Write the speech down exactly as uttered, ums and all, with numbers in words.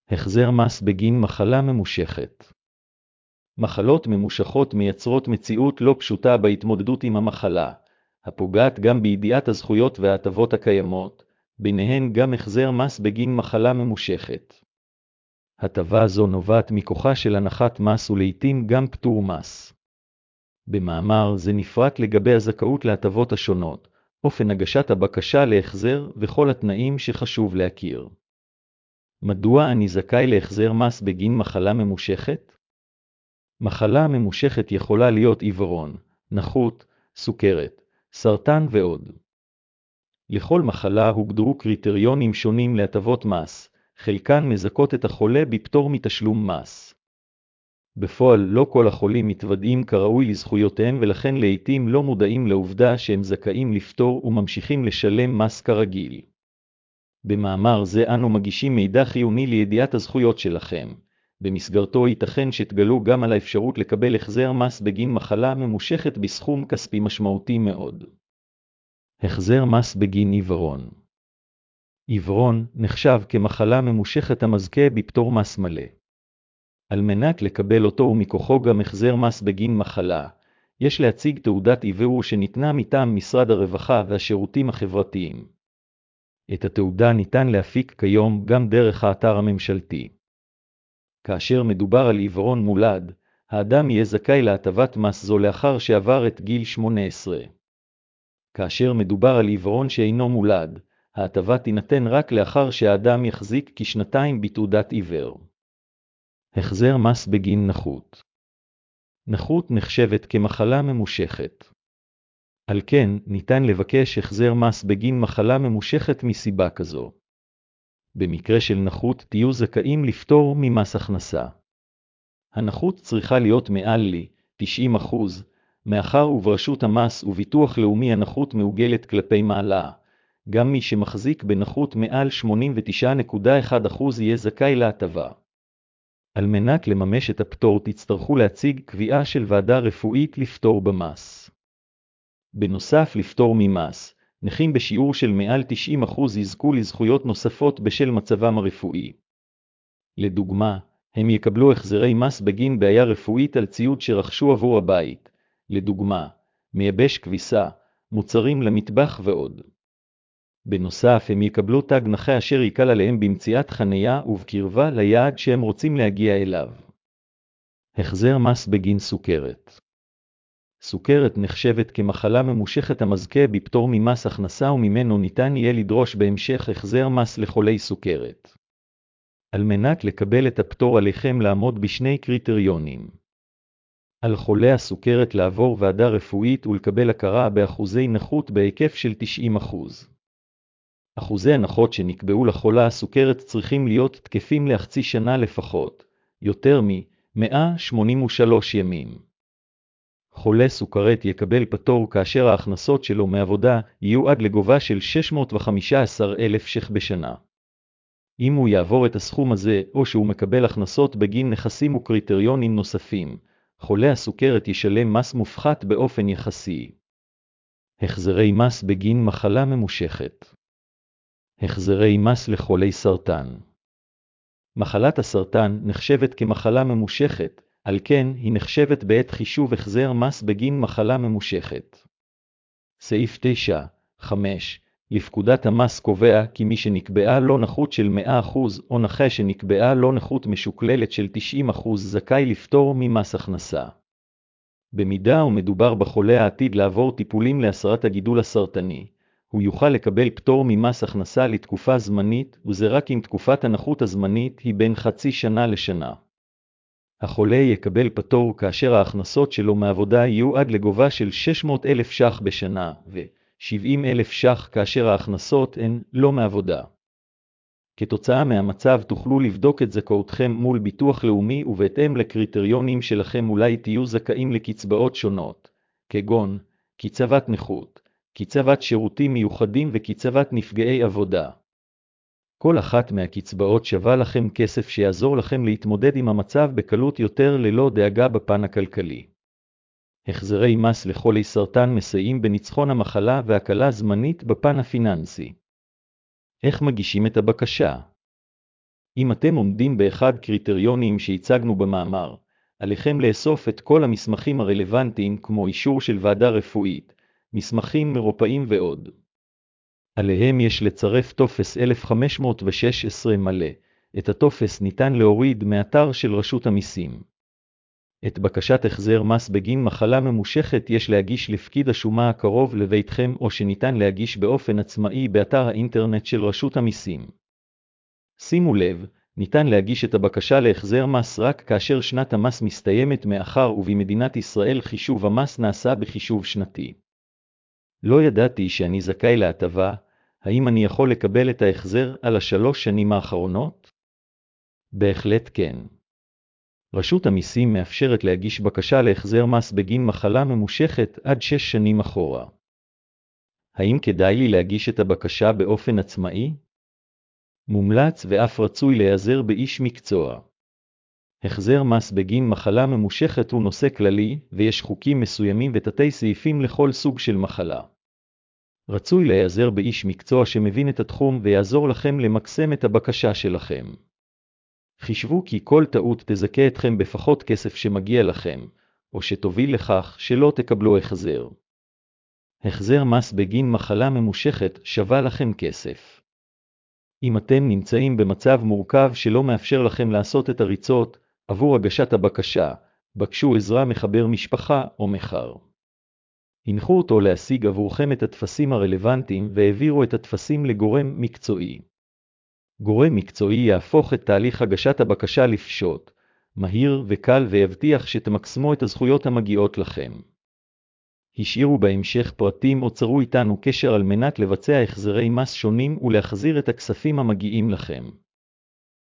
החזר מס בגין מחלה ממושכת. מחלות ממושכות מייצרות מציאות לא פשוטה בהתמודדות עם המחלה, הפוגעת גם בידיעת הזכויות וההטבות הקיימות, ביניהן גם החזר מס בגין מחלה ממושכת. הטבה זו נובעת מכוחה של הנחת מס ולעיתים גם פטור מס. במאמר זה נפרט לגבי הזכאות להטבות השונות, אופן הגשת הבקשה להחזר וכל התנאים שחשוב להכיר. מדוע אני זכאי להחזר מס בגין מחלה ממושכת? מחלה ממושכת יכולה להיות עיוורון, נכות, סוכרת, סרטן ועוד. לכל מחלה הוגדרו קריטריונים שונים להטבות מס, חלקן מזכות את החולה בפטור מתשלום מס. בפועל לא כל החולים מתוודעים כראוי לזכויותיהם ולכן לעתים לא מודעים לעובדה שהם זכאים לפטור וממשיכים לשלם מס כרגיל. במאמר זה אנו מגישים מידע חיוני לידיעת הזכויות שלכם. במסגרתו ייתכן שתגלו גם על האפשרות לקבל החזר מס בגין מחלה ממושכת בסכום כספי משמעותי מאוד. החזר מס בגין עיוורון. עיוורון נחשב כמחלה ממושכת המזכה בפטור מס מלא. על מנת לקבל אותו ומכוחו גם החזר מס בגין מחלה, יש להציג תעודת עיוור שניתנה מטעם משרד הרווחה והשירותים החברתיים. את התעודה ניתן להפיק כיום גם דרך האתר הממשלתי. כאשר מדובר על עיוורון מולד, האדם יהיה זכאי להטבת מס זו לאחר שעבר את גיל שמונה עשרה. כאשר מדובר על עיוורון שאינו מולד, ההטבה תינתן רק לאחר שהאדם יחזיק כשנתיים בתעודת עיוור. החזר מס בגין נכות. נכות נחשבת כמחלה ממושכת. על כן, ניתן לבקש החזר מס בגין מחלה ממושכת מסיבה כזו. במקרה של נכות תהיו זכאים לפטור ממס הכנסה. הנכות צריכה להיות מעל לי, תשעים אחוז, מאחר וברשות המס וביטוח לאומי הנכות מעוגלת כלפי מעלה. גם מי שמחזיק בנכות מעל שמונים ותשע נקודה אחת אחוז יהיה זכאי להטבה. על מנת לממש את הפטור תצטרכו להציג קביעה של ועדה רפואית לפטור במס. בנוסף לפטור ממס, נכים בשיעור של מעל תשעים אחוז יזכו לזכויות נוספות בשל מצבם הרפואי. לדוגמה, הם יקבלו החזרי מס בגין בעיה רפואית על ציוד שרכשו עבור הבית, לדוגמה, מייבש כביסה, מוצרים למטבח ועוד. בנוסף, הם יקבלו תג נכה אשר יקל עליהם במציאת חניה ובקרבה ליעד שהם רוצים להגיע אליו. החזר מס בגין סוכרת. סוכרת נחשבת כמחלה ממושכת המזכה בפטור ממס הכנסה וממנו ניתן יהיה לדרוש בהמשך החזר מס לחולי סוכרת. על מנת לקבל את הפטור עליכם לעמוד בשני קריטריונים. על חולי הסוכרת לעבור ועדה רפואית ולקבל הכרה באחוזי נכות בהיקף של תשעים אחוז. אחוזי הנחות שנקבעו לחולה הסוכרת צריכים להיות תקפים לחצי שנה לפחות, יותר מ-מאה שמונים ושלושה ימים. חולה סוכרת יקבל פטור כאשר ההכנסות שלו מעבודה יהיו עד לגובה של שש מאות וחמישה עשר אלף ש"ח בשנה. אם הוא יעבור את הסכום הזה או שהוא מקבל הכנסות בגין נכסים וקריטריונים נוספים, חולה הסוכרת ישלם מס מופחת באופן יחסי. החזרי מס בגין מחלה ממושכת. החזרי מס לחולי סרטן. מחלת הסרטן נחשבת כמחלה ממושכת, על כן היא נחשבת בעת חישוב החזר מס בגין מחלה ממושכת. סעיף תשע נקודה חמש לפקודת המס קובע כי מי שנקבעה לו נכות של מאה אחוז או נכה שנקבעה לו נכות משוקללת של תשעים אחוז זכאי לפטור ממס הכנסה. במידה ומדובר בחולה העתיד לעבור טיפולים להסרת הגידול הסרטני, הוא יוכל לקבל פטור ממס הכנסה לתקופה זמנית, וזה רק אם תקופת הנכות הזמנית היא בין חצי שנה לשנה. החולה יקבל פטור כאשר ההכנסות שלו מעבודה יהיו עד לגובה של שש מאות אלף ש"ח בשנה, ו-שבעים אלף ש"ח כאשר ההכנסות הן לא מעבודה. כתוצאה מהמצב תוכלו לבדוק את זכאותכם מול ביטוח לאומי ובהתאם לקריטריונים שלכם אולי תהיו זכאים לקצבאות שונות, כגון קצבת נכות, קצבת שירותים מיוחדים וקצבת נפגעי עבודה. כל אחת מהקצבאות שווה לכם כסף שיעזור לכם להתמודד עם המצב בקלות יותר ללא דאגה בפן הכלכלי. החזרי מס לחולי סרטן מסייעים בניצחון המחלה והקלה זמנית בפן הפיננסי. איך מגישים את הבקשה? אם אתם עומדים באחד קריטריונים שהצגנו במאמר, עליכם לאסוף את כל המסמכים הרלוונטיים כמו אישור של ועדה רפואית, מסמכים מרופאים ועוד. עליהם יש לצרף טופס אלף חמש מאות ושש עשרה מלא. את הטופס ניתן להוריד מאתר של רשות המיסים. את בקשת החזר מס בגין מחלה ממושכת יש להגיש לפקיד השומה הקרוב לביתכם או שניתן להגיש באופן עצמאי באתר האינטרנט של רשות המיסים. שימו לב, ניתן להגיש את הבקשה להחזר מס רק כאשר שנת המס מסתיימת מאחר ובמדינת ישראל חישוב המס נעשה בחישוב שנתי. לא ידעתי שאני זכאי להטבה, האם אני יכול לקבל את ההחזר על השלוש שנים האחרונות? בהחלט כן. רשות המיסים מאפשרת להגיש בקשה להחזר מס בגין מחלה ממושכת עד שש שנים אחורה. האם כדאי לי להגיש את הבקשה באופן עצמאי? מומלץ ואף רצוי להיעזר באיש מקצוע. החזר מס בגין מחלה ממושכת הוא נושא כללי, ויש חוקים מסוימים ותתי סעיפים לכל סוג של מחלה. רצוי להיעזר באיש מקצוע שמבין את התחום ויעזור לכם למקסם את הבקשה שלכם. חישבו כי כל טעות תזכה אתכם בפחות כסף שמגיע לכם, או שתוביל לכך שלא תקבלו החזר. החזר מס בגין מחלה ממושכת שווה לכם כסף. אם אתם נמצאים במצב מורכב שלא מאפשר לכם לעשות את הריצות, עבור הגשת הבקשה, בקשו עזרה מחבר משפחה או מחר. הנחו אותו להשיג עבורכם את הטפסים הרלוונטיים והעבירו את הטפסים לגורם מקצועי. גורם מקצועי יהפוך את תהליך הגשת הבקשה לפשוט, מהיר וקל ויבטיח שתמקסמו את הזכויות המגיעות לכם. השאירו בהמשך פרטים או צרו איתנו קשר על מנת לבצע החזרי מס שונים ולהחזיר את הכספים המגיעים לכם.